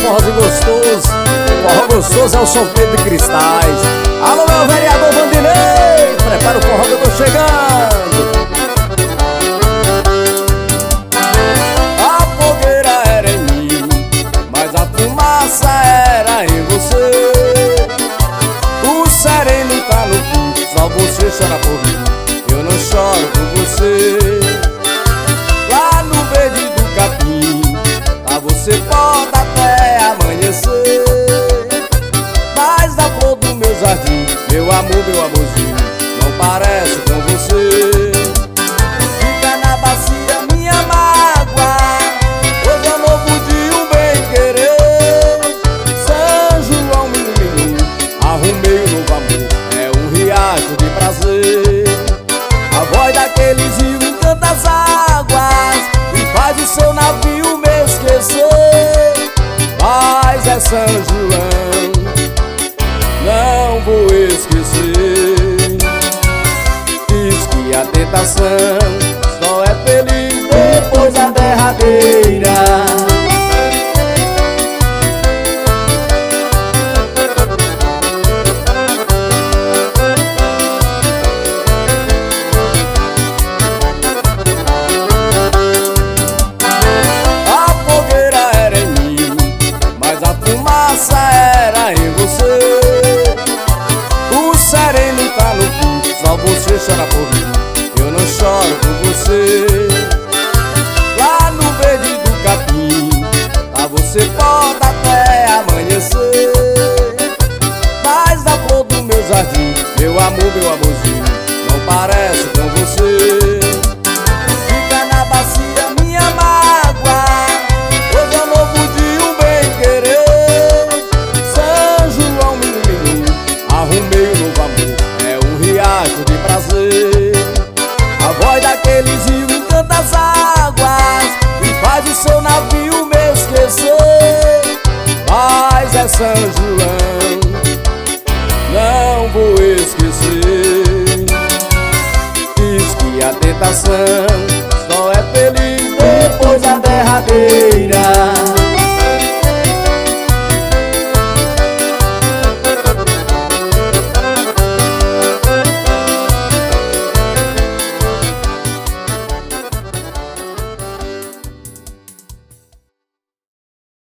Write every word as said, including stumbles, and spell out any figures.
forrozinho gostoso. Forró gostoso é o São Pedro de Cristais. Alô, meu vereador Vandinei, prepara o forró que eu tô chegando. A fogueira era em mim, mas a fumaça era em você. O sereno tá no fim, só você chora por mim, eu não choro por você. Lá no verde do capim, tá você pode até amanhecer. Mas da flor do meu jardim, meu amor, meu amorzinho, não parece com você. Fica na bacia minha mágoa, hoje é novo dia, um bem-querer. São João me iluminou, arrumei um novo amor, é um riacho de prazer. A voz daqueles rios encanta as águas e faz o seu navio me esquecer. Mas é São João, não vou esquecer. Diz que a tentação só é feliz depois da derradeira. Era em você. O sereno tá no fim, só você chora por mim, eu não choro por você. Lá no verde do capim, tá você pode até amanhecer. Mas da flor do meu jardim, meu amor, meu amorzinho, não parece com você. Fica na bacia minha mágoa, hoje é novo dia, um bem-querer. Arrumei um novo amor, é um riacho de prazer. A voz daqueles rios encanta as águas e faz o seu navio me esquecer. Mas é São João, não vou esquecer. Diz que a tentação